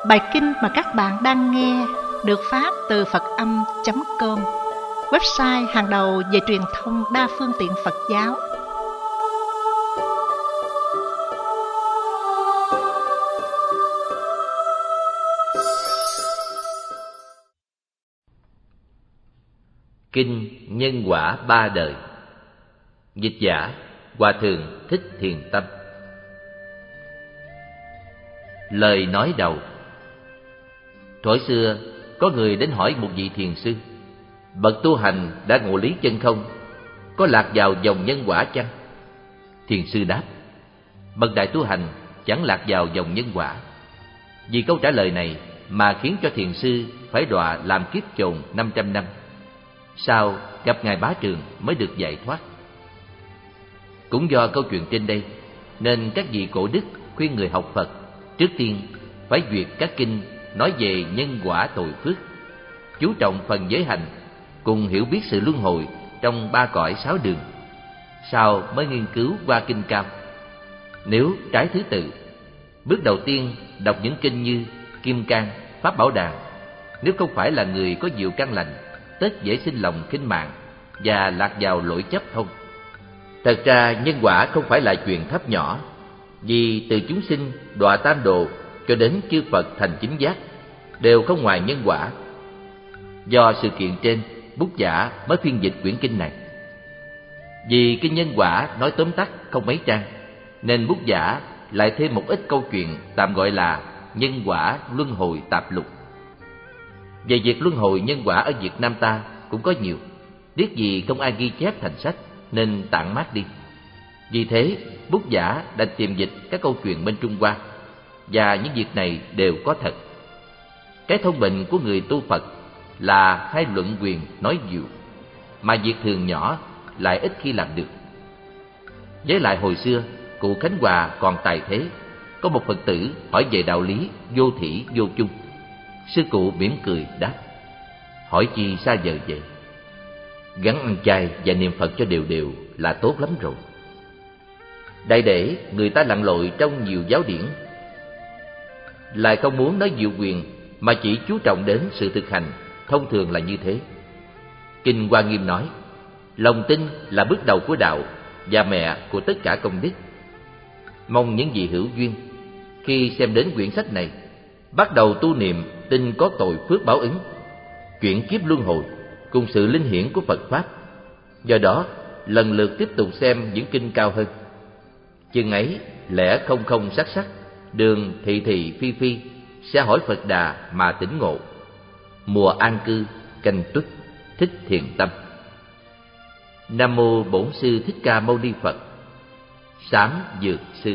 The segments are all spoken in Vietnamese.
Bài kinh mà các bạn đang nghe được phát từ Phật-âm.com, website hàng đầu về truyền thông đa phương tiện Phật giáo. Kinh Nhân Quả Ba Đời. Dịch giả Hòa Thượng Thích Thiền Tâm. Lời nói đầu. Thuở xưa có người đến hỏi một vị thiền sư: bậc tu hành đã ngộ lý chân không, có lạc vào dòng nhân quả chăng? Thiền sư đáp: bậc đại tu hành chẳng lạc vào dòng nhân quả. Vì câu trả lời này mà khiến cho thiền sư phải đọa làm kiếp chồn 500 năm. Sau gặp Ngài Bá Trường mới được giải thoát. Cũng do câu chuyện trên đây nên các vị cổ đức khuyên người học Phật trước tiên phải duyệt các kinh nói về nhân quả tội phước, chú trọng phần giới hành cùng hiểu biết sự luân hồi trong ba cõi sáu đường, sau mới nghiên cứu qua kinh cao. Nếu trái thứ tự, bước đầu tiên đọc những kinh như Kim Cang, Pháp Bảo Đàn, nếu không phải là người có diệu căn lành, tất dễ sinh lòng khinh mạng và lạc vào lỗi chấp thông. Thật ra nhân quả không phải là chuyện thấp nhỏ, vì từ chúng sinh đọa tam độ cho đến chư Phật thành chính giác đều không ngoài nhân quả. Do sự kiện trên, Bút Giả mới phiên dịch quyển kinh này. Vì kinh nhân quả nói tóm tắt không mấy trang, nên Bút Giả lại thêm một ít câu chuyện tạm gọi là nhân quả luân hồi tạp lục. Về việc luân hồi nhân quả ở Việt Nam ta cũng có nhiều, tiếc gì không ai ghi chép thành sách nên tản mát đi. Vì thế Bút Giả đành tìm dịch các câu chuyện bên Trung Hoa, và những việc này đều có thật. Cái thông bệnh của người tu Phật là hay luận quyền nói nhiều, mà việc thường nhỏ lại ít khi làm được. Với lại hồi xưa cụ Khánh Hòa còn tài thế, có một Phật tử hỏi về đạo lý vô thỉ vô chung. Sư cụ mỉm cười đáp: hỏi chi xa vời vậy, gắn ăn chay và niệm Phật cho đều đều là tốt lắm rồi. Đại để người ta lặn lội trong nhiều giáo điển, lại không muốn nói diệu quyền mà chỉ chú trọng đến sự thực hành, thông thường là như thế. Kinh Hoa Nghiêm nói: lòng tin là bước đầu của đạo và mẹ của tất cả công đức. Mong những vị hữu duyên khi xem đến quyển sách này bắt đầu tu niệm tin có tội phước báo ứng, chuyển kiếp luân hồi cùng sự linh hiển của Phật Pháp. Do đó lần lượt tiếp tục xem những kinh cao hơn. Chừng ấy lẽ không không sắc sắc, đường thị thị phi phi, sẽ hỏi Phật Đà mà tỉnh ngộ. Mùa an cư canh tuất, Thích Thiền Tâm. Nam mô Bổn Sư Thích Ca Mâu Ni Phật. Sám Dược Sư.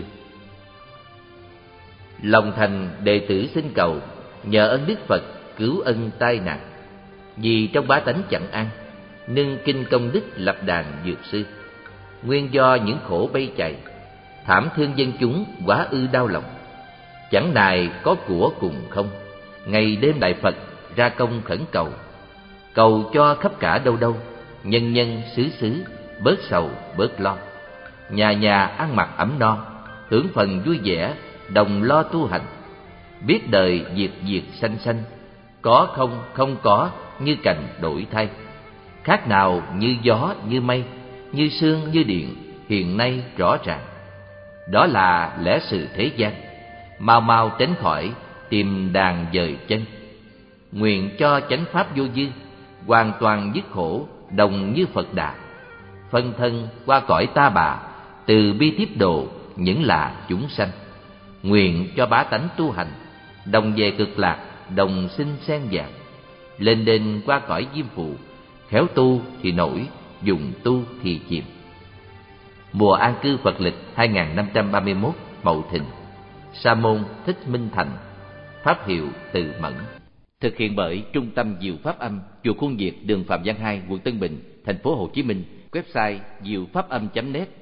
Lòng thành đệ tử xin cầu, nhờ ơn Đức Phật cứu ân tai nạn. Vì trong bá tánh chẳng an, nâng kinh công đức lập đàn Dược Sư. Nguyên do những khổ bay chạy, thảm thương dân chúng quá ư đau lòng. Chẳng nài có của cùng không, ngày đêm đại Phật ra công khẩn cầu. Cầu cho khắp cả đâu đâu, nhân nhân xứ xứ, bớt sầu bớt lo. Nhà nhà ăn mặc ấm no, hưởng phần vui vẻ, đồng lo tu hành. Biết đời diệt diệt sanh sanh, có không không có như cành đổi thay. Khác nào như gió như mây, như sương như điện, hiện nay rõ ràng. Đó là lẽ sự thế gian, mau mau tránh khỏi, tìm đàn dời chân. Nguyện cho chánh pháp vô dư, hoàn toàn dứt khổ, đồng như Phật Đà. Phân thân qua cõi ta bà, từ bi tiếp độ những là chúng sanh. Nguyện cho bá tánh tu hành, đồng về cực lạc, đồng sinh sen vàng. Lên đên qua cõi diêm phù, khéo tu thì nổi, dùng tu thì chìm. Mùa an cư Phật lịch 2531 Mậu Thìn. Sa môn Thích Minh Thành. Pháp hiệu Từ Mẫn. Thực hiện bởi Trung tâm Diệu Pháp Âm, chùa Khuôn Việt, đường Phạm Văn 2, quận Tân Bình, thành phố Hồ Chí Minh. Website diệu-pháp-âm.net.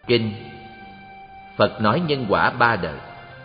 Kinh Phật nói nhân quả ba đời.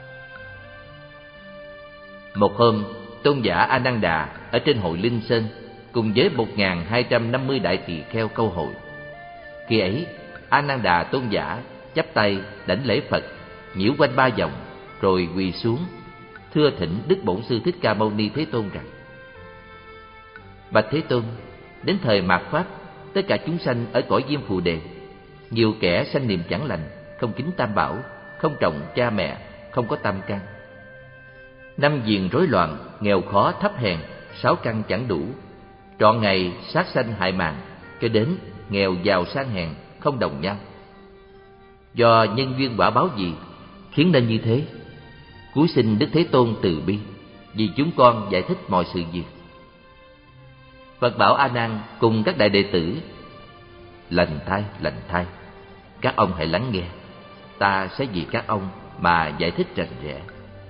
Một hôm, tôn giả A Nan Đà ở trên hội Linh Sơn cùng với 1250 đại tỳ kheo câu hội. Khi ấy, A Nan Đà tôn giả chắp tay đảnh lễ Phật, nhiễu quanh 3 vòng, rồi quỳ xuống thưa thỉnh Đức Bổn Sư Thích Ca Mâu Ni Thế Tôn rằng: Bạch Thế Tôn, đến thời mạt Pháp, tất cả chúng sanh ở cõi Diêm Phù Đề, nhiều kẻ sanh niệm chẳng lành, không kính Tam Bảo, không trọng cha mẹ, không có tam căn. 5 viền rối loạn, nghèo khó thấp hèn, 6 căn chẳng đủ, trọn ngày sát sanh hại mạng, cho đến nghèo giàu sang hèn không đồng nhau. Do nhân duyên quả báo gì khiến nên như thế? Cúi xin Đức Thế Tôn từ bi, vì chúng con giải thích mọi sự việc. Phật bảo A Nan cùng các đại đệ tử: lành thay, các ông hãy lắng nghe, ta sẽ vì các ông mà giải thích rành rẽ.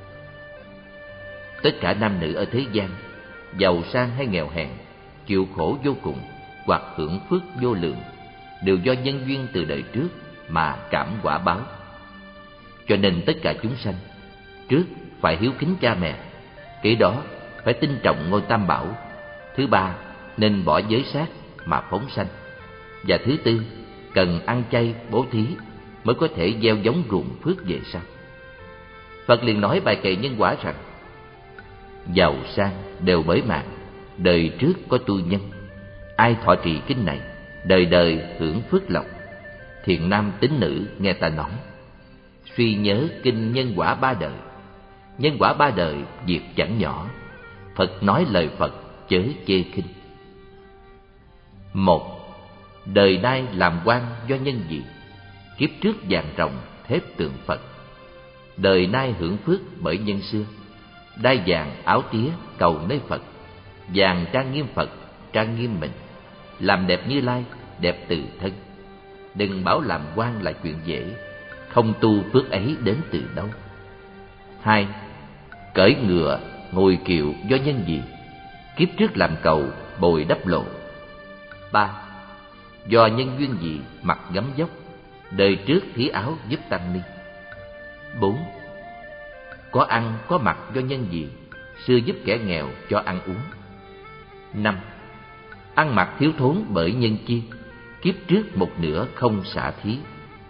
Tất cả nam nữ ở thế gian, giàu sang hay nghèo hèn, chịu khổ vô cùng hoặc hưởng phước vô lượng, đều do nhân duyên từ đời trước mà cảm quả báo. Cho nên tất cả chúng sanh trước phải hiếu kính cha mẹ, kế đó phải tin trọng ngôi Tam Bảo, thứ ba nên bỏ giới sát mà phóng sanh, và thứ tư cần ăn chay bố thí mới có thể gieo giống ruộng phước về sau. Phật liền nói bài kệ nhân quả rằng: giàu sang đều bởi mạng, đời trước có tu nhân, ai thọ trì kinh này, đời đời hưởng phước lộc. Thiện nam tín nữ nghe ta nói, suy nhớ kinh nhân quả ba đời. Nhân quả ba đời việc chẳng nhỏ, Phật nói lời Phật chớ chê khinh. 1. Đời nay làm quan do nhân gì? Kiếp trước vàng rồng thép tượng Phật. Đời nay hưởng phước bởi nhân xưa, đai vàng áo tía cầu nơi Phật. Vàng trang nghiêm Phật, trang nghiêm mình, làm đẹp Như Lai, đẹp từ thân. Đừng bảo làm quan là chuyện dễ, không tu phước ấy đến từ đâu. 2. Cởi ngựa, ngồi kiệu do nhân gì? Kiếp trước làm cầu, bồi đắp lộ. 3. Do nhân duyên gì mặc gấm dốc, đời trước thí áo giúp tăng ni. 4. Có ăn có mặc do nhân gì? Xưa giúp kẻ nghèo cho ăn uống. 5. Ăn mặc thiếu thốn bởi nhân chi, kiếp trước một nửa không xả thí.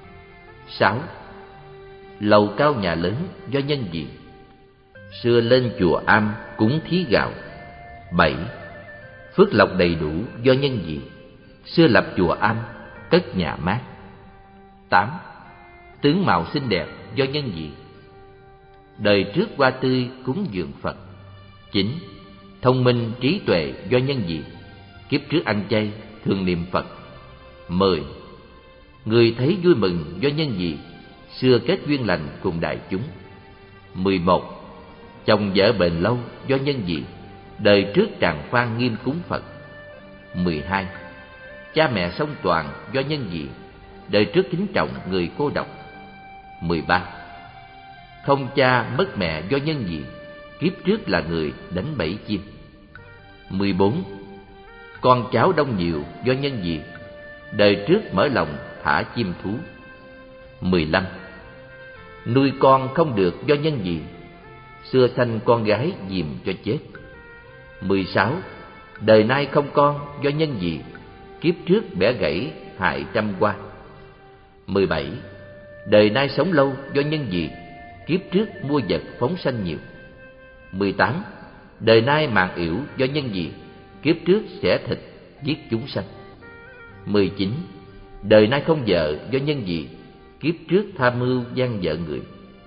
6. Lầu cao nhà lớn do nhân gì? Xưa lên chùa am cúng thí gạo. 7. Phước lộc đầy đủ do nhân gì? Xưa lập chùa am, cất nhà mát. 8. Tướng mạo xinh đẹp do nhân gì? Đời trước hoa tươi cúng dường Phật. 9. Thông minh trí tuệ do nhân gì? Kiếp trước ăn chay thường niệm Phật. 10. Người thấy vui mừng do nhân gì? Xưa kết duyên lành cùng đại chúng. 11. Chồng vợ bền lâu do nhân gì? Đời trước tràng phan nghiêm cúng Phật. 12. Cha mẹ song toàn do nhân gì? Đời trước kính trọng người cô độc. 13. Không cha mất mẹ do nhân gì? Kiếp trước là người đánh bẫy chim. 14. Con cháu đông nhiều do nhân gì? Đời trước mở lòng thả chim thú. 15. Nuôi con không được do nhân gì? Xưa sanh con gái dìm cho chết. 16. Đời nay không con do nhân gì? Kiếp trước bẻ gãy hại trăm hoa. 17. Đời nay sống lâu do nhân gì? Kiếp trước mua vật phóng sanh nhiều. 18. Đời nay mạng yểu do nhân gì? Kiếp trước xẻ thịt giết chúng sanh. 19. Đời nay không vợ do nhân gì? Kiếp trước tham mưu gian vợ người.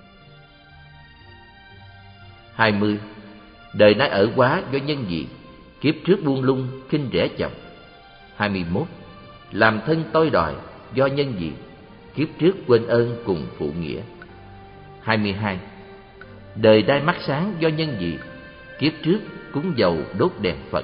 20. Đời nay ở quá do nhân gì? Kiếp trước buông lung khinh rẻ chồng. 21. Làm thân tôi đòi do nhân gì? Kiếp trước quên ơn cùng phụ nghĩa. 22. Đời nay mắt sáng do nhân gì? Kiếp trước cúng dầu đốt đèn Phật.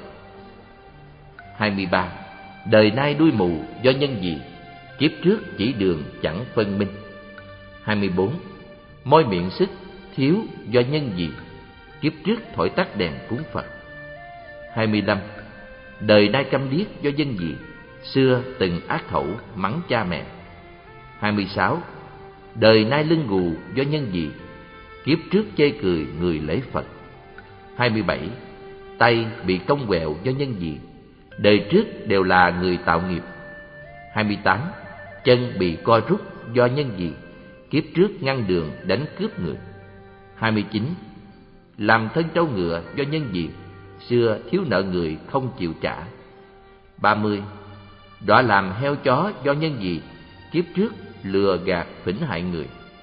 23. Đời nay đuôi mù do nhân gì? Kiếp trước chỉ đường chẳng phân minh. 24. Môi miệng sức thiếu do nhân gì? Kiếp trước thổi tắt đèn cúng Phật. 25. Đời nay câm điếc do nhân gì? Xưa từng ác khẩu mắng cha mẹ. 26. Đời nay lưng gù do nhân gì? Kiếp trước chê cười người lễ Phật. 27. Tay bị cong quẹo do nhân gì? Đời trước đều là người tạo nghiệp. 28. Chân bị co rút do nhân gì? Kiếp trước ngăn đường đánh cướp người. 29. Làm thân trâu ngựa do nhân gì? Xưa thiếu nợ người không chịu trả. 30. Đọa làm heo chó do nhân gì? Kiếp trước lừa gạt phỉnh hại người.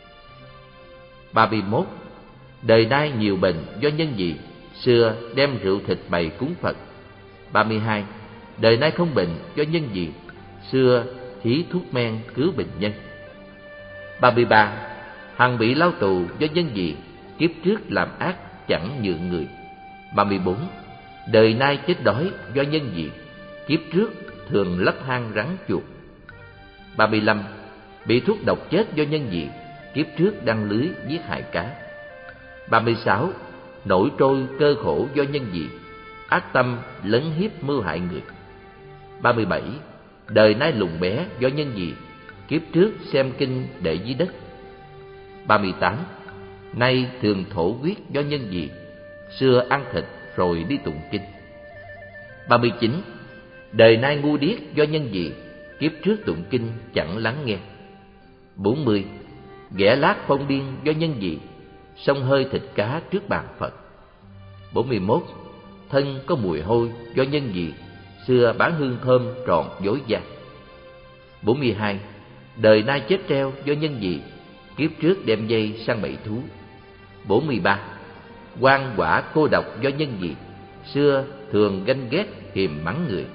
31. Đời nay nhiều bệnh do nhân gì? Xưa đem rượu thịt bày cúng Phật. 32. Đời nay không bệnh do nhân gì? Xưa thí thuốc men cứu bệnh nhân. 33. Hằng bị lao tù do nhân gì? Kiếp trước làm ác chẳng nhượng người. 34. Đời nay chết đói do nhân gì? Kiếp trước thường lấp hang rắn chuột. 35. Bị thuốc độc chết do nhân gì? Kiếp trước đăng lưới giết hại cá. 36. Nổi trôi cơ khổ do nhân gì? Ác tâm lấn hiếp mưu hại người. 37. Đời nay lùn bé do nhân gì? Kiếp trước xem kinh để dưới đất. 38. Nay thường thổ huyết do nhân gì? Xưa ăn thịt rồi đi tụng kinh. 39. Đời nay ngu điếc do nhân gì? Kiếp trước tụng kinh chẳng lắng nghe. 40. Ghẻ lát phong điên do nhân gì? Xông hơi thịt cá trước bàn Phật. 41. Thân có mùi hôi do nhân gì? Xưa bán hương thơm tròn dối gian. 42. Đời nay chết treo do nhân gì? Kiếp trước đem dây săn bẫy thú. 43. Oan quả cô độc do nhân gì? Xưa thường ganh ghét hiềm mắng người.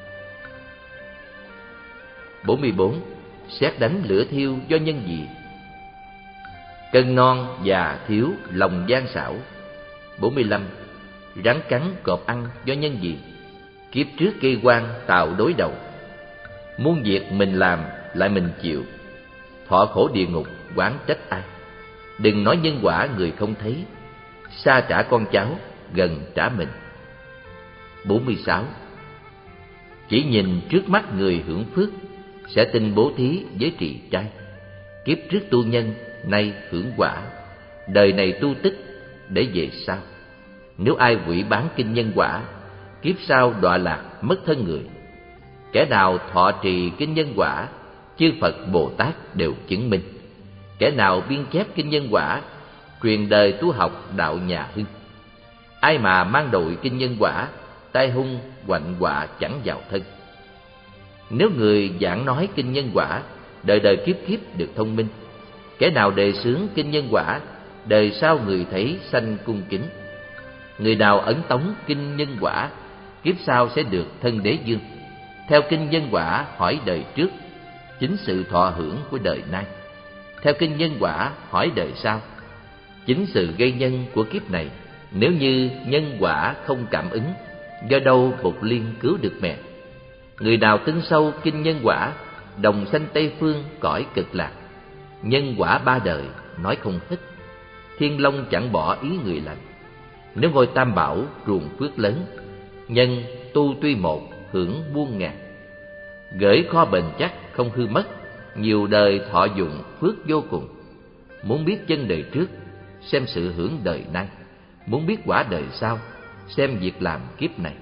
44. Sét đánh lửa thiêu do nhân gì? Cân non già thiếu lòng gian xảo. 45. Rắn cắn cọp ăn do nhân gì? Kiếp trước gây oan tạo đối đầu. Muốn việc mình làm lại mình chịu, thọ khổ địa ngục oán trách ai? Đừng nói nhân quả người không thấy, xa trả con cháu gần trả mình. 46. Chỉ nhìn trước mắt người hưởng phước, sẽ tin bố thí với trì trai. Kiếp trước tu nhân, nay hưởng quả, đời này tu tích để về sau. Nếu ai hủy bán kinh nhân quả, kiếp sau đọa lạc mất thân người. Kẻ nào thọ trì kinh nhân quả, chư Phật Bồ Tát đều chứng minh. Kẻ nào biên chép kinh nhân quả, truyền đời tu học đạo nhà hưng. Ai mà mang đội kinh nhân quả, tai hung hoạnh họa chẳng vào thân. Nếu người giảng nói kinh nhân quả, đời đời kiếp kiếp được thông minh. Kẻ nào đề xướng kinh nhân quả, đời sau người thấy sanh cung kính. Người nào ấn tống kinh nhân quả, kiếp sau sẽ được thân đế dương. Theo kinh nhân quả hỏi đời trước, chính sự thọ hưởng của đời nay. Theo kinh nhân quả hỏi đời sau, chính sự gây nhân của kiếp này. Nếu như nhân quả không cảm ứng, do đâu Bột Liên cứu được mẹ. Người nào tin sâu kinh nhân quả, đồng sanh Tây Phương cõi cực lạc. Nhân quả ba đời nói không hết, Thiên Long chẳng bỏ ý người lành. Nếu ngôi Tam Bảo ruồng phước lớn, nhân tu tuy một hưởng muôn ngàn. Gửi kho bền chắc không hư mất, nhiều đời thọ dụng phước vô cùng. Muốn biết chân đời trước, xem sự hưởng đời nay. Muốn biết quả đời sau, xem việc làm kiếp này.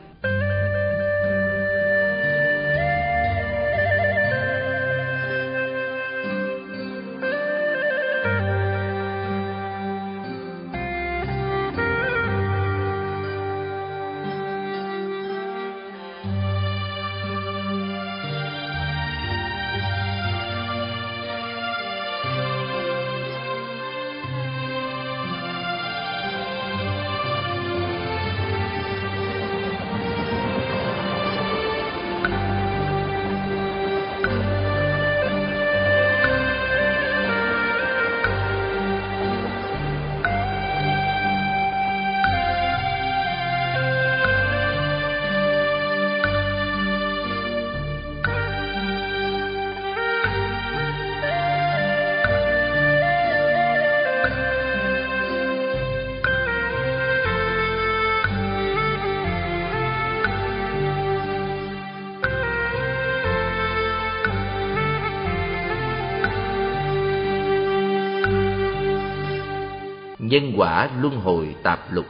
Nhân quả luân hồi tạp lục.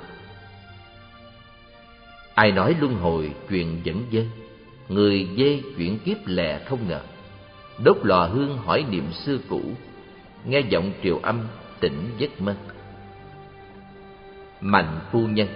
Ai nói luân hồi chuyện dẫn dơ, người dê chuyển kiếp lẹ không ngờ. Đốt lò hương hỏi niệm xưa cũ, nghe giọng triều âm tỉnh giấc mơ. Mạnh phu nhân.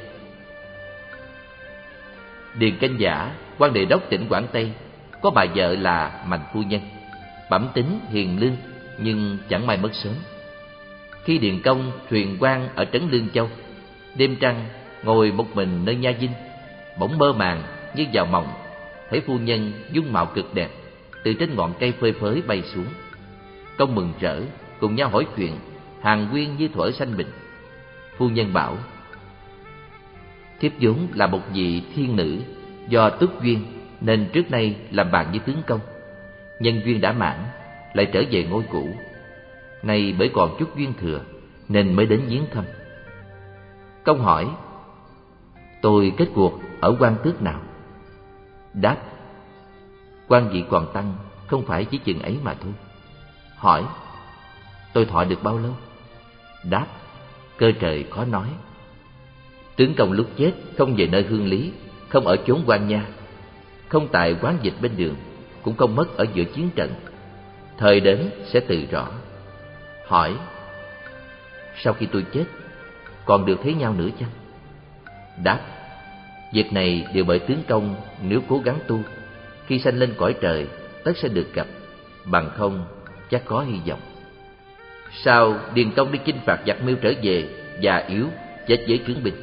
Điền Canh Giả, quan đề đốc tỉnh Quảng Tây, có bà vợ là Mạnh phu nhân, bẩm tính hiền lương nhưng chẳng may mất sớm. Khi Điền Công thuyền quan ở trấn Lương Châu, đêm trăng ngồi một mình nơi nha dinh, bỗng mơ màng như vào mộng, thấy phu nhân dung mạo cực đẹp từ trên ngọn cây phơi phới bay xuống. Công mừng rỡ cùng nhau hỏi chuyện, hàn huyên như thuở sanh bình. Phu nhân bảo: thiếp vốn là một vị thiên nữ, do túc duyên nên trước nay làm bạn với tướng công. Nhân duyên đã mãn, lại trở về ngôi cũ. Nay bởi còn chút duyên thừa nên mới đến viếng thăm. Công hỏi: tôi kết cuộc ở quan tước nào? Đáp: quan vị còn tăng, không phải chỉ chừng ấy mà thôi. Hỏi: tôi thọ được bao lâu? Đáp: cơ trời khó nói. Tướng công lúc chết không về nơi hương lý, không ở chốn quan nha, không tại quán dịch bên đường, cũng không mất ở giữa chiến trận. Thời đến sẽ tự rõ. Hỏi: sau khi tôi chết còn được thấy nhau nữa chăng? Đáp: việc này đều bởi tướng công nếu cố gắng tu, khi sanh lên cõi trời tất sẽ được gặp, bằng không chắc có hy vọng. Sau Điền Công đi chinh phạt giặc Miêu trở về, già yếu chết với trướng binh.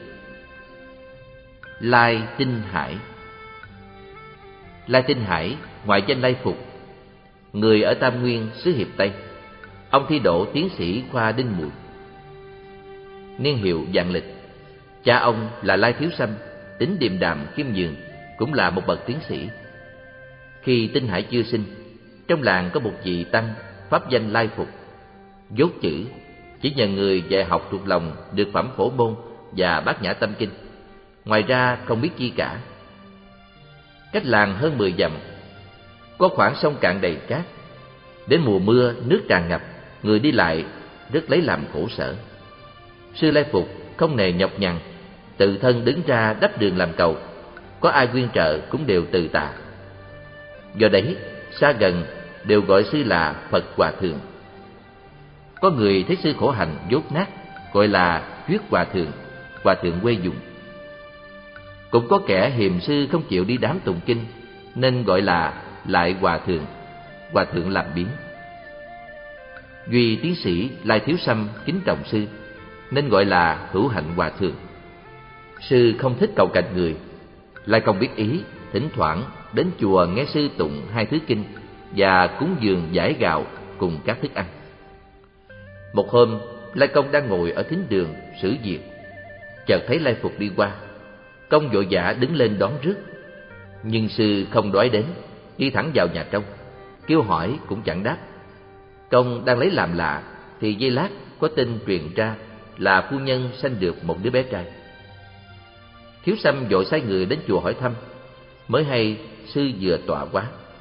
Lai Tinh Hải. Lai Tinh Hải ngoại danh Lai Phục, người ở Tam Nguyên xứ Hiệp Tây. Ông thi đỗ tiến sĩ khoa Đinh Mùi. Niên hiệu vạn lịch. Cha ông là Lai Thiếu Sâm, tính điềm đạm khiêm nhường, cũng là một bậc tiến sĩ. Khi Tinh Hải chưa sinh, trong làng có một vị tăng pháp danh Lai Phục, dốt chữ, chỉ nhờ người dạy học thuộc lòng được phẩm phổ môn và bát nhã tâm kinh, ngoài ra không biết chi cả. Cách làng hơn 10 dặm có khoảng sông cạn đầy cát. Đến mùa mưa nước tràn ngập, người đi lại rất lấy làm khổ sở. Sư Lai Phục không nề nhọc nhằn, tự thân đứng ra đắp đường làm cầu, có ai quyên trợ cũng đều từ tạ. Do đấy xa gần đều gọi sư là Phật Hòa Thượng. Có người thấy sư khổ hạnh dốt nát, gọi là Chuyết Hòa Thượng, Hòa Thượng quê dùng. Cũng có kẻ hiềm sư không chịu đi đám tụng kinh, nên gọi là Lại Hòa Thượng, Hòa Thượng làm biến. Duy tiến sĩ Lai Thiếu Sâm kính trọng sư, nên gọi là Hữu Hạnh Hòa Thượng. Sư không thích cầu cạnh người, Lai Công biết ý, thỉnh thoảng đến chùa nghe sư tụng 2 thứ kinh và cúng dường giải gạo cùng các thức ăn. Một hôm, Lai Công đang ngồi ở thính đường xử việc, chợt thấy Lai Phục đi qua. Công vội vã đứng lên đón rước, nhưng sư không đói đến, đi thẳng vào nhà trong, kêu hỏi cũng chẳng đáp. Công đang lấy làm lạ thì giây lát có tin truyền ra là phu nhân sanh được một đứa bé trai. Thiếu Sâm vội sai người đến chùa hỏi thăm, mới hay sư vừa tọa quá.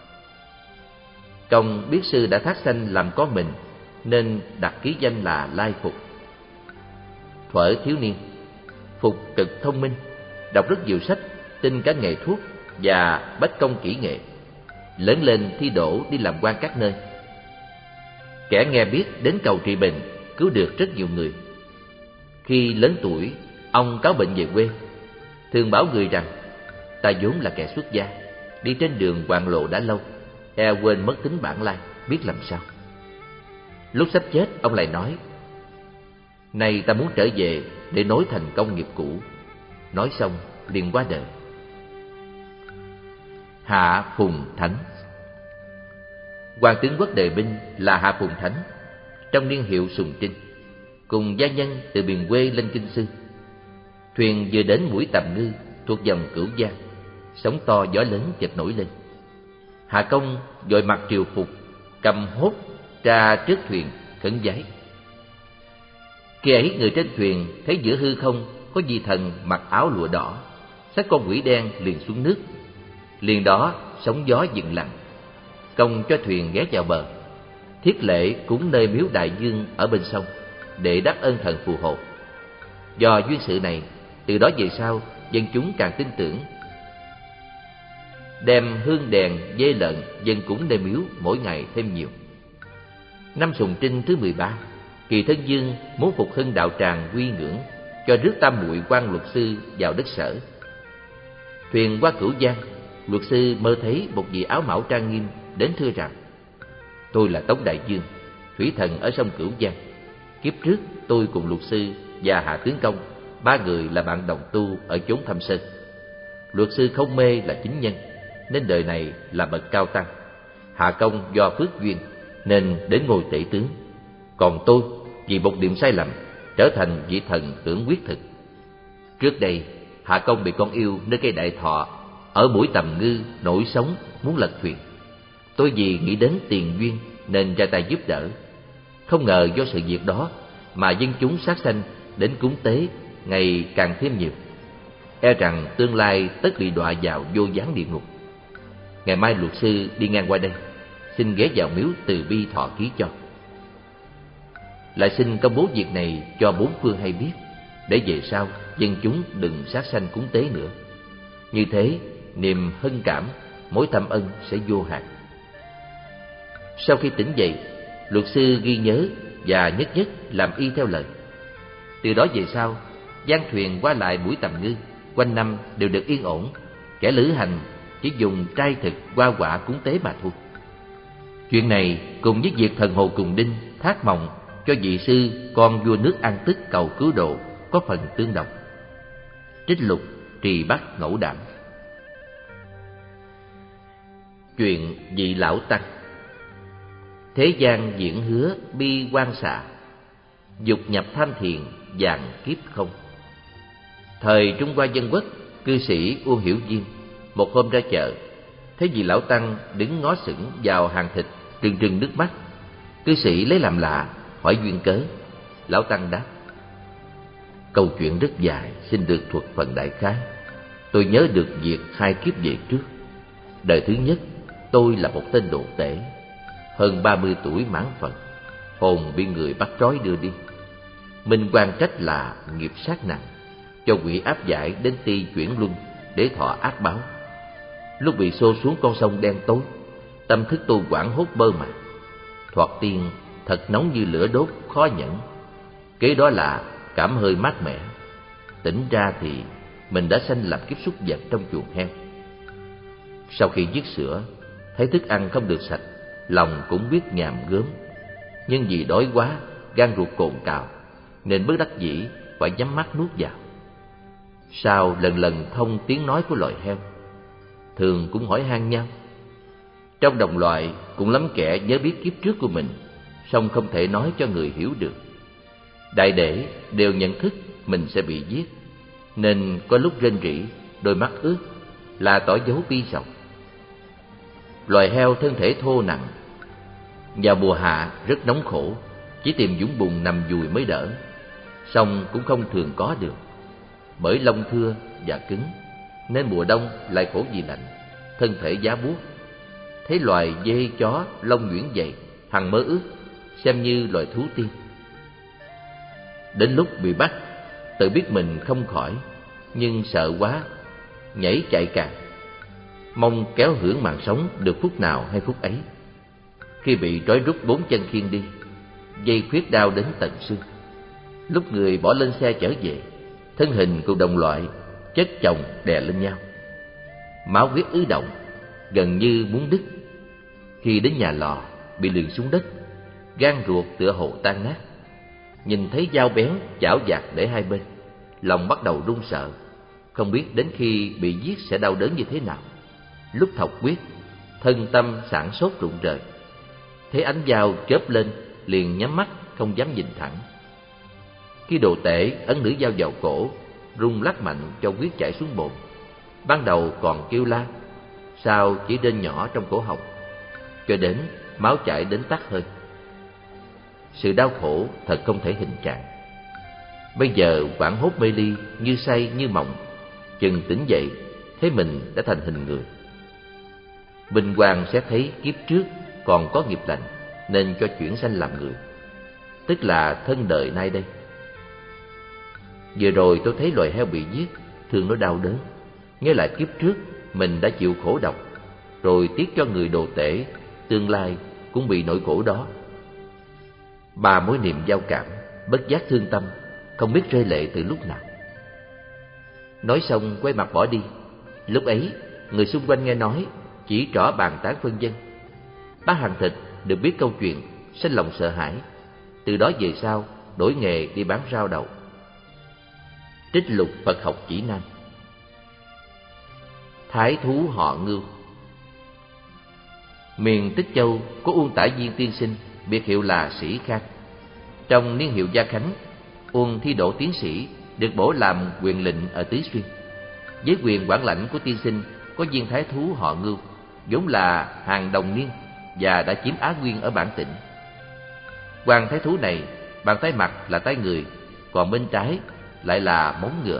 Công biết sư đã thác sanh làm con mình, nên đặt ký danh là Lai Phục. Thuở thiếu niên, Phục cực thông minh, đọc rất nhiều sách, tin cả nghề thuốc và bách công kỹ nghệ. Lớn lên thi đỗ đi làm quan các nơi. Kẻ nghe biết đến cầu trị bệnh, cứu được rất nhiều người. Khi lớn tuổi, ông cáo bệnh về quê, thường bảo người rằng: ta vốn là kẻ xuất gia, đi trên đường hoạn lộ đã lâu, e quên mất tính bản lai, biết làm sao. Lúc sắp chết, ông lại nói: nay ta muốn trở về để nối thành công nghiệp cũ. Nói xong liền qua đời. Hạ Phùng Thánh. Hoàng tướng quốc Đề Binh là Hạ Phùng Thánh, trong niên hiệu Sùng Trinh, cùng gia nhân từ miền quê lên kinh sư. Thuyền vừa đến mũi Tầm Ngư thuộc dòng Cửu Giang, sóng to gió lớn chợt nổi lên. Hạ Công vội mặc triều phục, cầm hốt ra trước thuyền khấn vái. Khi ấy người trên thuyền thấy giữa hư không có vị thần mặc áo lụa đỏ, xách con quỷ đen liền xuống nước. Liền đó sóng gió dừng lặng. Công cho thuyền ghé vào bờ, thiết lễ cúng nơi miếu đại dương ở bên sông để đáp ơn thần phù hộ. Do duyên sự này, từ đó về sau, dân chúng càng tin tưởng, đem hương đèn, dê lợn dâng cúng nơi miếu mỗi ngày thêm nhiều. Năm Sùng Trinh thứ 13, Kỳ Thân Dương muốn phục hưng đạo tràng quy ngưỡng, cho rước Tam Muội quan luật sư vào đất Sở. Thuyền qua Cửu Giang, luật sư mơ thấy một vị áo mão trang nghiêm đến thưa rằng: tôi là Tống Đại Dương, thủy thần ở sông Cửu Giang. Kiếp trước tôi cùng luật sư và Hạ Tướng Công, ba người là bạn đồng tu ở chốn Thâm Sơn. Luật sư không mê là chính nhân, nên đời này là bậc cao tăng. Hạ Công do phước duyên nên đến ngôi tể tướng. Còn tôi vì một điểm sai lầm trở thành vị thần tưởng quyết thực. Trước đây Hạ Công bị con yêu nơi cây đại thọ ở mũi Tầm Ngư nổi sóng muốn lật thuyền. Tôi vì nghĩ đến tiền duyên nên ra tay giúp đỡ. Không ngờ do sự việc đó mà dân chúng sát sanh đến cúng tế ngày càng thêm nhiều. E rằng tương lai tất bị đọa vào vô gián địa ngục. Ngày mai luật sư đi ngang qua đây, xin ghé vào miếu Từ Bi thọ ký cho. Lại xin công bố việc này cho bốn phương hay biết, để về sau dân chúng đừng sát sanh cúng tế nữa. Như thế niềm hân cảm, mối thâm ân sẽ vô hạn. Sau khi tỉnh dậy, luật sư ghi nhớ và nhất nhất làm y theo lời. Từ đó về sau, giang thuyền qua lại mũi Tầm Ngư quanh năm đều được yên ổn. Kẻ lữ hành chỉ dùng trai thực hoa quả cúng tế mà thôi. Chuyện này cùng với việc thần Hồ Cùng Đinh thác mộng cho vị sư con vua nước An Tức cầu cứu độ có phần tương đồng. Trích lục Trì Bắc Ngẫu Đảm. Chuyện vị lão tăng. Thế gian diễn hứa bi quan xạ, dục nhập tham thiền vạn kiếp không. Thời Trung Hoa Dân Quốc, cư sĩ Uông Hiểu Diên một hôm ra chợ, thấy vị lão tăng đứng ngó sững vào hàng thịt, trừng trừng nước mắt. Cư sĩ lấy làm lạ, hỏi duyên cớ. Lão tăng đáp: câu chuyện rất dài, xin được thuật phần đại khái. Tôi nhớ được việc 2 kiếp về trước. Đời thứ nhất, tôi là một tên đồ tể, hơn 30 tuổi mãn phận, hồn bị người bắt trói đưa đi. Minh quan trách là nghiệp sát nặng, cho quỷ áp giải đến Ti chuyển luân để thọ ác báo. Lúc bị xô xuống con sông đen tối, tâm thức tôi hoảng hốt bơ màng. Thoạt tiên thật nóng như lửa đốt, khó nhẫn. Kế đó là cảm hơi mát mẻ. Tỉnh ra thì mình đã sanh làm kiếp súc vật trong chuồng heo. Sau khi giết sữa, thấy thức ăn không được sạch, lòng cũng biết nhàm gớm. Nhưng vì đói quá, gan ruột cồn cào, nên bất đắc dĩ phải nhắm mắt nuốt vào. Sau lần lần thông tiếng nói của loài heo, thường cũng hỏi han nhau. Trong đồng loại cũng lắm kẻ nhớ biết kiếp trước của mình, song không thể nói cho người hiểu được. Đại để đều nhận thức mình sẽ bị giết, nên có lúc rên rỉ, đôi mắt ướt, là tỏ dấu bi sầu. Loài heo thân thể thô nặng, vào mùa hạ rất nóng khổ, chỉ tìm dũng bùn nằm dùi mới đỡ, song cũng không thường có được. Bởi lông thưa và cứng, nên mùa đông lại khổ vì lạnh, thân thể giá buốt. Thấy loài dê chó lông nhuyễn dày, hằng mơ ước, xem như loài thú tiên. Đến lúc bị bắt, tự biết mình không khỏi, nhưng sợ quá, nhảy chạy càng, mong kéo hưởng mạng sống được phút nào hay phút ấy. Khi bị trói rút 4 chân khiêng đi, dây khuyết đau đến tận xương. Lúc người bỏ lên xe chở về, thân hình cùng đồng loại chất chồng đè lên nhau, máu huyết ứ động, gần như muốn đứt. Khi đến nhà lò, bị lường xuống đất, gan ruột tựa hồ tan nát. Nhìn thấy dao bén chảo dạt để hai bên, lòng bắt đầu run sợ, không biết đến khi bị giết sẽ đau đớn như thế nào. Lúc thọc huyết, thân tâm sảng sốt rụng rời. Thấy ánh dao chớp lên, liền nhắm mắt không dám nhìn thẳng. Khi đồ tể ấn lưỡi dao vào cổ, rung lắc mạnh cho huyết chảy xuống bụng. Ban đầu còn kêu la, sau chỉ rên nhỏ trong cổ họng, cho đến máu chảy đến tắc hơi. Sự đau khổ thật không thể hình trạng. Bây giờ hoảng hốt mê ly, như say như mộng. Chừng tỉnh dậy, thấy mình đã thành hình người. Minh Quang sẽ thấy kiếp trước còn có nghiệp lành, nên cho chuyển sanh làm người, tức là thân đời nay đây. Vừa rồi tôi thấy loài heo bị giết, thương nó đau đớn, nhớ lại kiếp trước mình đã chịu khổ độc, rồi tiếc cho người đồ tể tương lai cũng bị nỗi khổ đó. Ba mối niệm giao cảm, bất giác thương tâm, không biết rơi lệ từ lúc nào. Nói xong quay mặt bỏ đi. Lúc ấy người xung quanh nghe nói, chỉ trỏ bàn tán phân vân. Bác Hàng Thịt được biết câu chuyện, sinh lòng sợ hãi. Từ đó về sau đổi nghề đi bán rau đậu. Trích lục Phật học chỉ nam. Thái thú họ Ngưu. Miền Tích Châu có Uông Tả Viên tiên sinh, biệt hiệu là Sĩ Khang. Trong niên hiệu Gia Khánh, Uông thi đỗ tiến sĩ, được bổ làm quyền lệnh ở Tứ Xuyên. Với quyền quản lãnh của tiên sinh có viên thái thú họ Ngưu, vốn là hàng đồng niên và đã chiếm Á Nguyên ở bản tỉnh. Quan thái thú này, bàn tay mặt là tay người, còn bên trái lại là móng ngựa.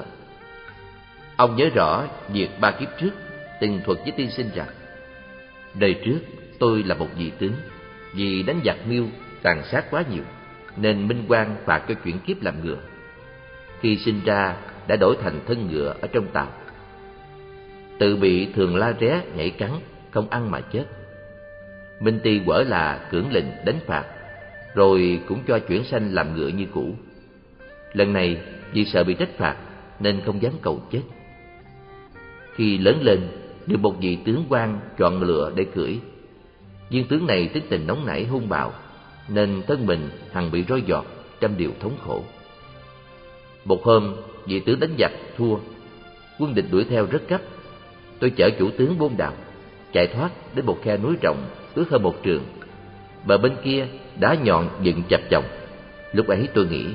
Ông nhớ rõ việc 3 kiếp trước từng thuật với tiên sinh rằng: đời trước tôi là một vị tướng, vì đánh giặc mưu tàn sát quá nhiều nên Minh Quang phạt cho chuyển kiếp làm ngựa. Khi sinh ra đã đổi thành thân ngựa ở trong tàu, tự bị Thường La Ré nhảy cắn, không ăn mà chết. Minh Ti quở là cưỡng lệnh đánh phạt, rồi cũng cho chuyển sanh làm ngựa như cũ. Lần này vì sợ bị trách phạt nên không dám cầu chết. Khi lớn lên, được một vị tướng quan chọn lựa để cưỡi. Viên tướng này tính tình nóng nảy hung bạo, nên thân mình hằng bị roi giọt, trăm điều thống khổ. Một hôm, vị tướng đánh giặc thua, quân địch đuổi theo rất gấp. Tôi chở chủ tướng bôn đào, chạy thoát đến một khe núi rộng ước hơn 1 trượng. Bờ bên kia đá nhọn dựng chập chồng. Lúc ấy tôi nghĩ,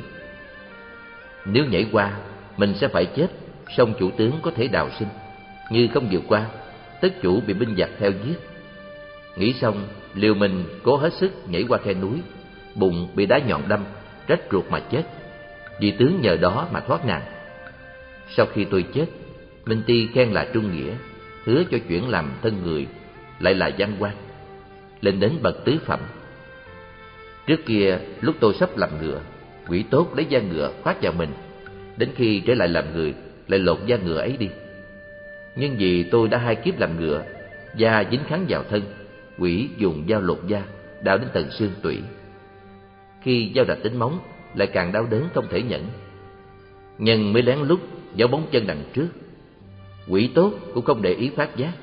nếu nhảy qua mình sẽ phải chết, song chủ tướng có thể đào sinh. Như không vượt qua, tất chủ bị binh giặc theo giết. Nghĩ xong, liều mình cố hết sức nhảy qua khe núi, bụng bị đá nhọn đâm, rách ruột mà chết. Vị tướng nhờ đó mà thoát nạn. Sau khi tôi chết, Minh Ti khen là trung nghĩa, hứa cho chuyển làm thân người, lại là văn quan, lên đến bậc tứ phẩm. Trước kia lúc tôi sắp làm ngựa, quỷ tốt lấy da ngựa khoác vào mình, đến khi trở lại làm người lại lột da ngựa ấy đi. Nhưng vì tôi đã 2 kiếp làm ngựa, da dính kháng vào thân, quỷ dùng dao lột da, đau đến tận xương tủy. Khi dao rạch đến móng, lại càng đau đớn không thể nhẫn. Nhân mới lén lút giấu bóng chân đằng trước, quỷ tốt cũng không để ý phát giác.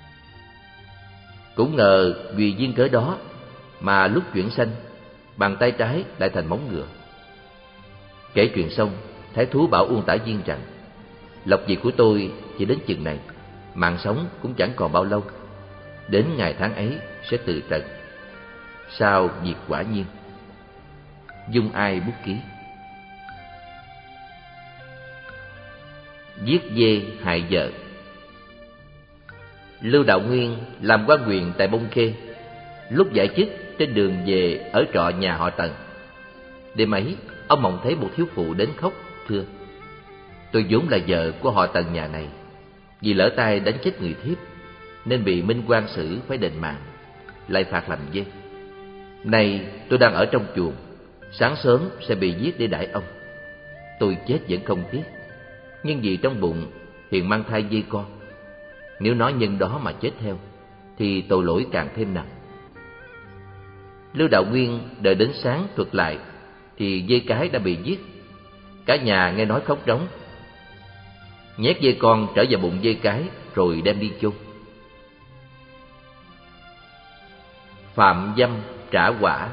Cũng ngờ vì duyên cớ đó mà lúc chuyển sanh, bàn tay trái lại thành móng ngựa. Kể chuyện xong, thái thú bảo Uông Tả Viên rằng: lộc việc của tôi chỉ đến chừng này, mạng sống cũng chẳng còn bao lâu. Đến ngày tháng ấy sẽ từ trần. Sao việc quả nhiên. Dung Ai bút ký. Giết dê hại vợ. Lưu Đạo Nguyên làm quan huyện tại Bông Khê. Lúc giải chức trên đường về ở trọ nhà họ Tần. Đêm ấy ông mộng thấy một thiếu phụ đến khóc, thưa: tôi vốn là vợ của họ Tần nhà này, vì lỡ tay đánh chết người thiếp nên bị Minh Quan xử phải đền mạng, lại phạt làm dê. Nay tôi đang ở trong chuồng, sáng sớm sẽ bị giết để đãi ông. Tôi chết vẫn không tiếc, nhưng vì trong bụng hiện mang thai dê con. Nếu nói nhân đó mà chết theo thì tội lỗi càng thêm nặng. Lưu Đạo Nguyên đợi đến sáng thuật lại thì dê cái đã bị giết. Cả nhà nghe nói khóc rống, nhét dê con trở vào bụng dê cái rồi đem đi chôn. Phạm dâm trả quả.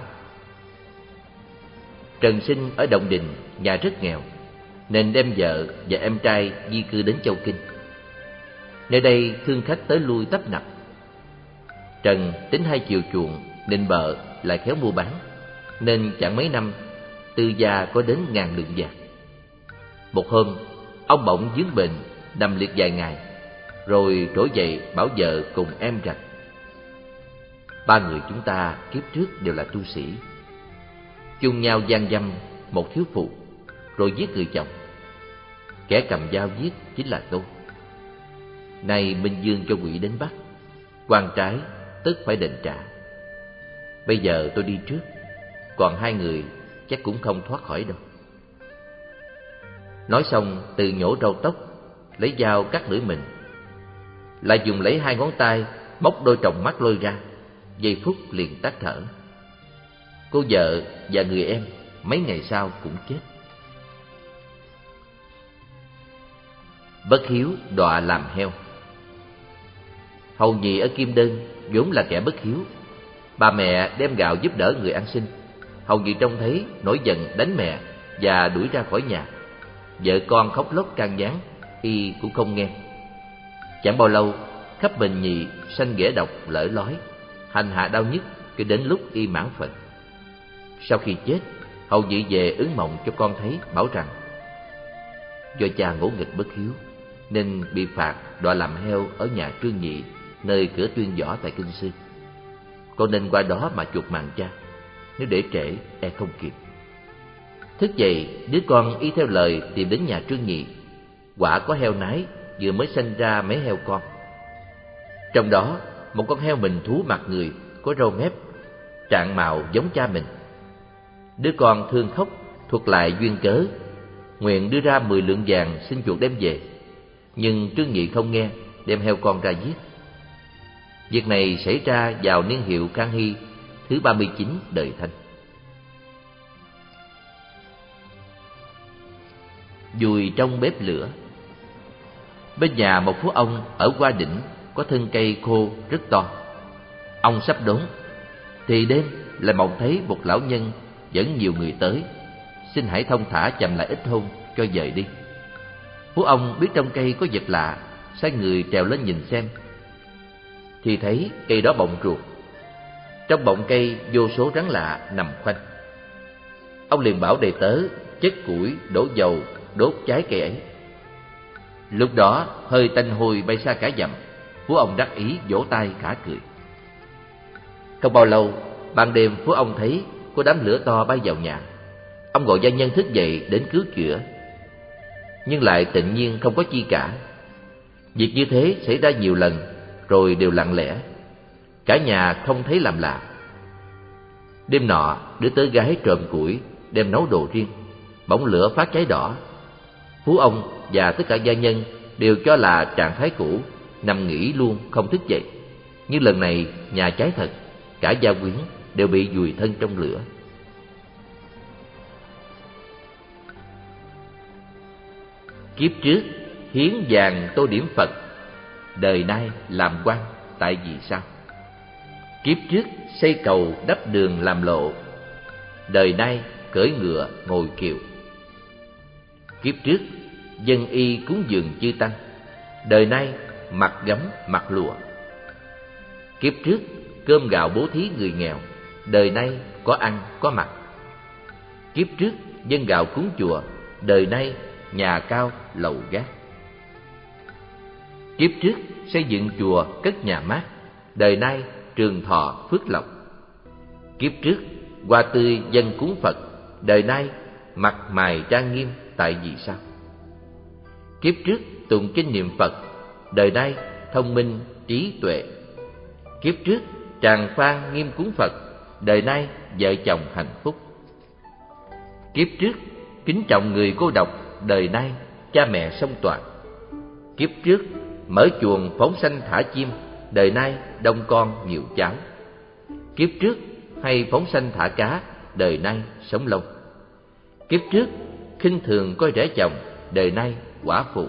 Trần Sinh ở Động Đình, nhà rất nghèo, nên đem vợ và em trai di cư đến Châu Kinh. Nơi đây thương khách tới lui tấp nập. Trần tính hay chiều chuộng, nên vợ lại khéo mua bán, nên chẳng mấy năm tư gia có đến 1000 lượng vàng. Một hôm, ông bỗng vướng bệnh, nằm liệt vài ngày, rồi trỗi dậy bảo vợ cùng em rằng: 3 người chúng ta kiếp trước đều là tu sĩ, chung nhau gian dâm một thiếu phụ, rồi giết người chồng. Kẻ cầm dao giết chính là tôi. Nay Minh Dương cho quỷ đến bắt, quan trái tức phải đền trả. Bây giờ tôi đi trước, còn 2 người chắc cũng không thoát khỏi đâu. Nói xong từ nhổ râu tóc, lấy dao cắt lưỡi mình, lại dùng lấy 2 ngón tay móc đôi tròng mắt lôi ra, giây phút liền tắt thở. Cô vợ và người em mấy ngày sau cũng chết. Bất hiếu đọa làm heo. Hầu nhị ở Kim Đơn vốn là kẻ bất hiếu. Bà mẹ đem gạo giúp đỡ người ăn xin. Hầu nhị trông thấy nổi giận đánh mẹ và đuổi ra khỏi nhà. Vợ con khóc lóc can gián, y cũng không nghe. Chẳng bao lâu, khắp Bình Nhị sanh ghẻ độc lở lói, hành hạ đau nhức cho đến lúc y mãn phận. Sau khi chết, hầu nhị về ứng mộng cho con thấy, bảo rằng do cha ngỗ nghịch bất hiếu nên bị phạt đọa làm heo ở nhà Trương Nhị, nơi cửa Tuyên Võ tại Kinh Sư. Con nên qua đó mà chuộc mạng cha, nếu để trễ e không kịp. Thức dậy, đứa con y theo lời tìm đến nhà Trương Nhị. Quả có heo nái vừa mới sanh ra mấy heo con. Trong đó, một con heo mình thú mặt người, có râu mép, trạng mạo giống cha mình. Đứa con thương khóc, thuật lại duyên cớ, nguyện đưa ra 10 lượng vàng xin chuộc đem về. Nhưng Trương Nhị không nghe, đem heo con ra giết. Việc này xảy ra vào niên hiệu Khang Hy thứ 39 đời Thanh. Dùi trong bếp lửa. Bên nhà một phú ông ở Hoa Đỉnh có thân cây khô rất to. Ông sắp đốn thì đêm lại mộng thấy một lão nhân dẫn nhiều người tới, xin hãy thông thả chậm lại ít hôm cho dời đi. Phú ông biết trong cây có vật lạ, sai người trèo lên nhìn xem, thì thấy cây đó bọng ruột. Trong bọng cây vô số rắn lạ nằm khoanh. Ông liền bảo đầy tớ chất củi đổ dầu đốt cháy cây ấy. Lúc đó hơi tanh hôi bay xa cả dặm. Phú ông đắc ý vỗ tay khả cười. Không bao lâu, ban đêm phú ông thấy có đám lửa to bay vào nhà. Ông gọi gia nhân thức dậy đến cứu chữa, nhưng lại tự nhiên không có chi cả. Việc như thế xảy ra nhiều lần, rồi đều lặng lẽ, cả nhà không thấy làm lạ. Đêm nọ, đứa tớ gái trộm củi đem nấu đồ riêng, bỗng lửa phát cháy đỏ. Phú ông và tất cả gia nhân đều cho là trạng thái cũ, nằm nghỉ luôn không thức dậy. Nhưng lần này nhà cháy thật, cả gia quyến đều bị vùi thân trong lửa. Kiếp trước hiến vàng tô điểm Phật, đời nay làm quan tại vì sao? Kiếp trước xây cầu đắp đường làm lộ, đời nay cưỡi ngựa ngồi kiệu. Kiếp trước dân y cúng dường chư tăng, đời nay mặc gấm mặc lụa. Kiếp trước cơm gạo bố thí người nghèo, đời nay có ăn có mặc. Kiếp trước dân gạo cúng chùa, đời nay nhà cao lầu gác. Kiếp trước xây dựng chùa cất nhà mát, đời nay trường thọ phước lộc. Kiếp trước hoa tươi dân cúng Phật, đời nay mặt mày trang nghiêm tại vì sao? Kiếp trước tụng kinh niệm Phật, đời nay thông minh trí tuệ. Kiếp trước tràng phan nghiêm cúng Phật, đời nay vợ chồng hạnh phúc. Kiếp trước kính trọng người cô độc, đời nay cha mẹ song toàn. Kiếp trước mở chuồng phóng sanh thả chim, đời nay đông con nhiều cháu. Kiếp trước hay phóng sanh thả cá, đời nay sống lâu. Kiếp trước khinh thường coi rẻ chồng, đời nay quả phụ.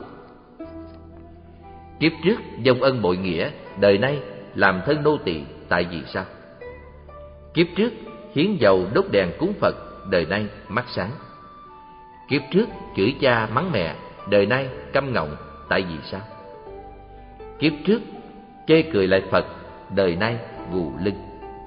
Kiếp trước vong ân bội nghĩa, đời nay làm thân nô tỳ tại vì sao? Kiếp trước hiến dầu đốt đèn cúng Phật, đời nay mắt sáng. Kiếp trước chửi cha mắng mẹ, đời nay câm ngọng tại vì sao? Kiếp trước chê cười lại Phật, đời nay gù lưng.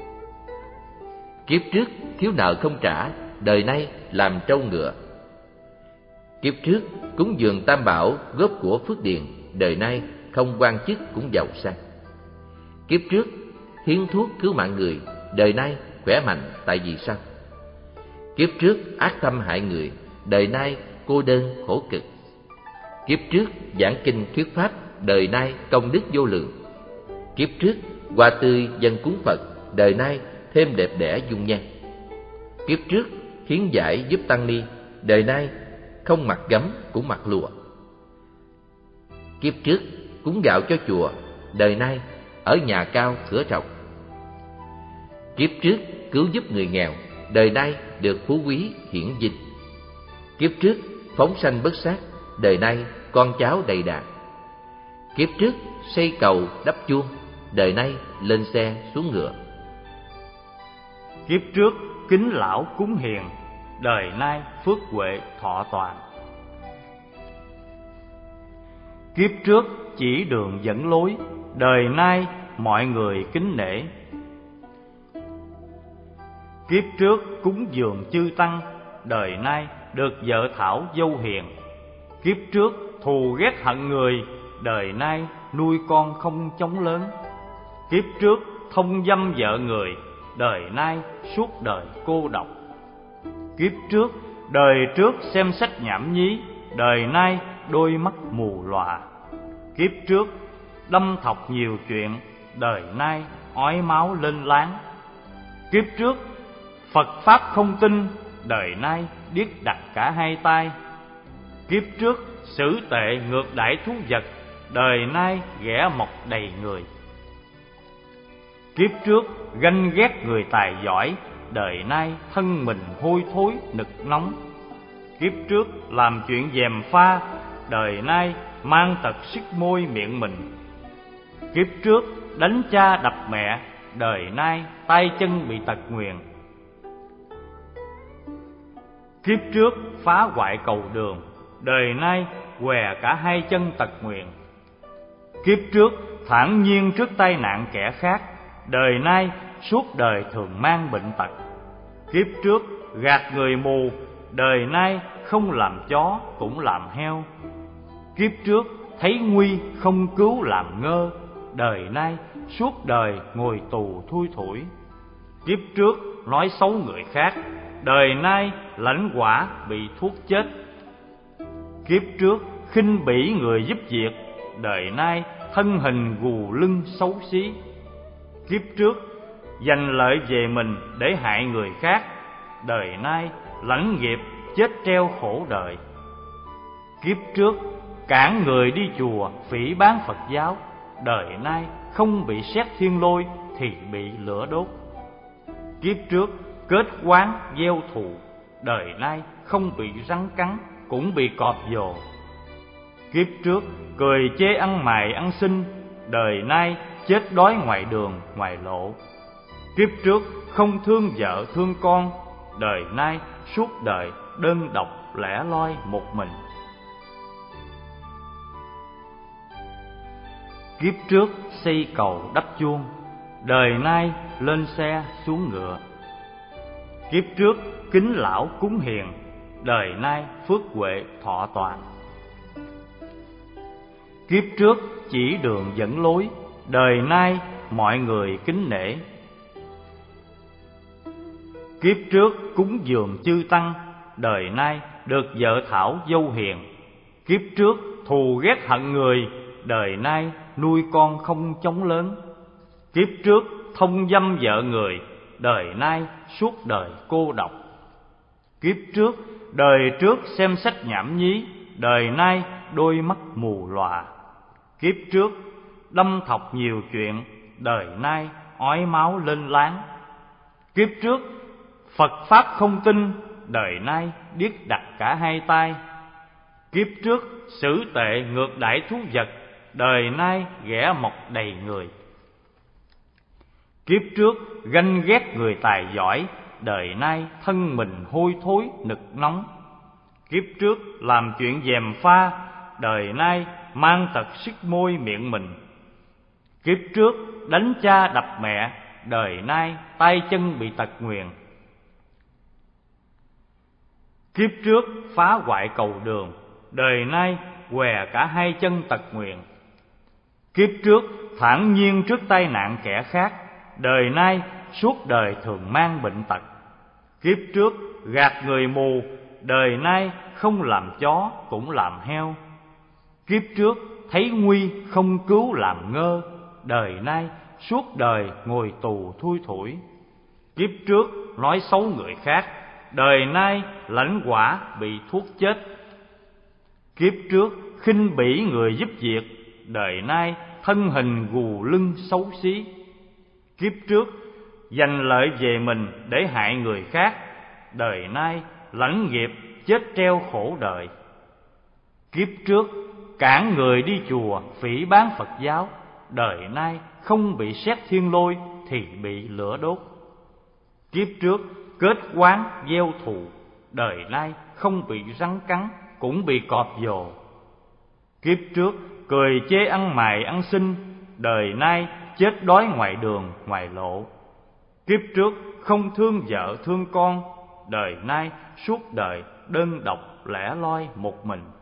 Kiếp trước thiếu nợ không trả, đời nay làm trâu ngựa. Kiếp trước cúng dường Tam Bảo góp của phước điền, đời nay không quan chức cũng giàu sang. Kiếp trước hiến thuốc cứu mạng người, đời nay khỏe mạnh tại vì sao? Kiếp trước ác tâm hại người, đời nay cô đơn khổ cực. Kiếp trước giảng kinh thuyết pháp, đời nay công đức vô lượng. Kiếp trước hoa tươi dân cúng Phật, đời nay thêm đẹp đẽ dung nhan. Kiếp trước hiến giải giúp tăng ni, đời nay không mặc gấm cũng mặc lụa. Kiếp trước cúng gạo cho chùa, đời nay ở nhà cao cửa rộng. Kiếp trước cứu giúp người nghèo, đời nay được phú quý hiển vinh. Kiếp trước phóng sanh bất sát, đời nay con cháu đầy đàn. Kiếp trước xây cầu đắp chuông, đời nay lên xe xuống ngựa. Kiếp trước kính lão cúng hiền, đời nay phước huệ thọ toàn. Kiếp trước chỉ đường dẫn lối, đời nay mọi người kính nể. Kiếp trước cúng dường chư tăng, đời nay được vợ thảo dâu hiền. Kiếp trước thù ghét hận người, đời nay nuôi con không chống lớn. Kiếp trước thông dâm vợ người, đời nay suốt đời cô độc. Kiếp trước đời trước xem sách nhảm nhí, đời nay đôi mắt mù lòa. Kiếp trước đâm thọc nhiều chuyện, đời nay ói máu lên láng. Kiếp trước Phật pháp không tin, đời nay điếc đặt cả hai tai. Kiếp trước xử tệ ngược đãi thú vật, đời nay ghẻ mọc đầy người. Kiếp trước ganh ghét người tài giỏi, đời nay thân mình hôi thối nực nóng. Kiếp trước làm chuyện gièm pha, đời nay mang tật sức môi miệng mình. Kiếp trước đánh cha đập mẹ, đời nay tay chân bị tật nguyền. Kiếp trước phá hoại cầu đường, đời nay què cả hai chân tật nguyền. Kiếp trước thản nhiên trước tai nạn kẻ khác, đời nay suốt đời thường mang bệnh tật. Kiếp trước gạt người mù, đời nay không làm chó cũng làm heo. Kiếp trước thấy nguy không cứu làm ngơ, đời nay suốt đời ngồi tù thui thủi. Kiếp trước nói xấu người khác, đời nay lãnh quả bị thuốc chết. Kiếp trước khinh bỉ người giúp việc, đời nay thân hình gù lưng xấu xí. Kiếp trước giành lợi về mình để hại người khác, đời nay lãnh nghiệp chết treo khổ đời. Kiếp trước cản người đi chùa phỉ báng Phật giáo, đời nay không bị sét thiên lôi thì bị lửa đốt. Kiếp trước kết oán gieo thù, đời nay không bị rắn cắn cũng bị cọp vồ. Kiếp trước cười chê ăn mày ăn xin, đời nay chết đói ngoài đường ngoài lộ. Kiếp trước không thương vợ thương con, đời nay suốt đời đơn độc lẻ loi một mình. Kiếp trước xây cầu đắp chuông, đời nay lên xe xuống ngựa. Kiếp trước kính lão cúng hiền, đời nay phước huệ thọ toàn. Kiếp trước chỉ đường dẫn lối, đời nay mọi người kính nể. Kiếp trước cúng dường chư tăng, đời nay được vợ thảo dâu hiền. Kiếp trước thù ghét hận người, đời nay nuôi con không chống lớn. Kiếp trước thông dâm vợ người, đời nay suốt đời cô độc. Kiếp trước đời trước xem sách nhảm nhí, đời nay đôi mắt mù lòa. Kiếp trước đâm thọc nhiều chuyện, đời nay ói máu lên láng. Kiếp trước Phật pháp không tin, đời nay điếc đặt cả hai tai. Kiếp trước xử tệ ngược đãi thú vật, đời nay ghẻ mọc đầy người. Kiếp trước ganh ghét người tài giỏi, đời nay thân mình hôi thối nực nóng. Kiếp trước làm chuyện gièm pha, đời nay mang tật sức môi miệng mình. Kiếp trước đánh cha đập mẹ, đời nay tay chân bị tật nguyền. Kiếp trước phá hoại cầu đường, đời nay què cả hai chân tật nguyền. Kiếp trước thản nhiên trước tai nạn kẻ khác, đời nay suốt đời thường mang bệnh tật. Kiếp trước gạt người mù, đời nay không làm chó cũng làm heo. Kiếp trước thấy nguy không cứu làm ngơ, đời nay suốt đời ngồi tù thui thủi. Kiếp trước nói xấu người khác, đời nay lãnh quả bị thuốc chết. Kiếp trước khinh bỉ người giúp việc, đời nay thân hình gù lưng xấu xí. Kiếp trước giành lợi về mình để hại người khác, đời nay lãnh nghiệp chết treo khổ đời. Kiếp trước cản người đi chùa phỉ báng Phật giáo, đời nay không bị sét thiên lôi thì bị lửa đốt. Kiếp trước kết oán gieo thù, đời nay không bị rắn cắn cũng bị cọp vồ. Kiếp trước cười chê ăn mày ăn xin, đời nay chết đói ngoài đường ngoài lộ. Kiếp trước không thương vợ thương con, đời nay suốt đời đơn độc lẻ loi một mình.